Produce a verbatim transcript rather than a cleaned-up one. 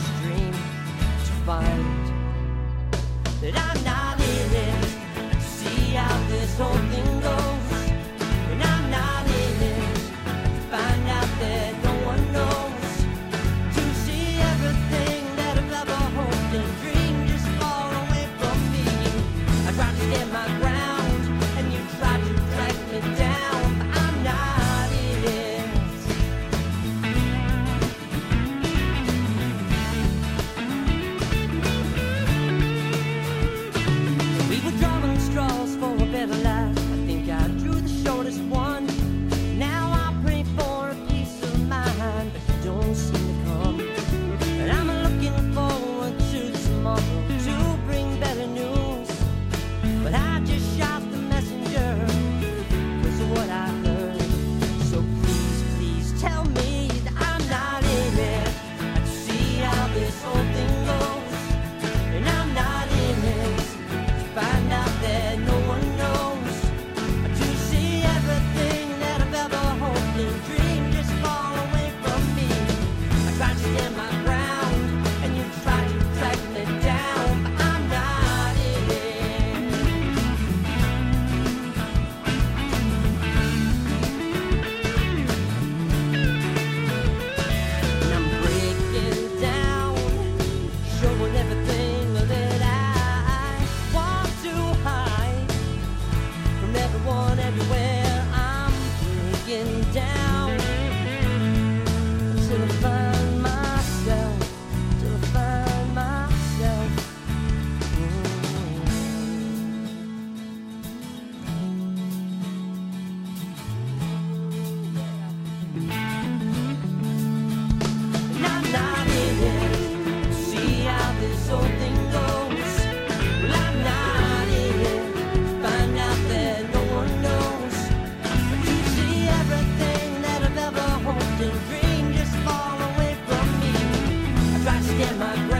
dream to find that I'm not in it. See how this whole thing goes, and I'm not in it. Find out that no one knows. To see everything that I've ever hoped and dreamed just fall away from me. I tried to stand my ground, and you tried to drag me down, but I'm not in it. We were drawing straws for a better life. I think I drew the shortest one. Now I pray for a peace of mind, but you don't seem to come. And I'm looking forward to tomorrow to bring better news. But I just shot the messenger, was what I heard. So please, please tell me that I'm not in it. I see how this whole thing goes, and I'm not in it. To find out that no one knows. To see everything that I've ever hoped and dreamed just fall away from me. I tried to stand my ground, and you tried to drag me down, but I'm not in it. And I'm breaking down, showing everything that I want to hide from everyone, everywhere. I'm breaking down till I find myself, till I find myself. And I'm not in it. See how this whole thing goes. Well, I'm not in it. Find out that no one knows. But to see everything that I've ever hoped and dreamed just fall away from me. I tried to stand my ground.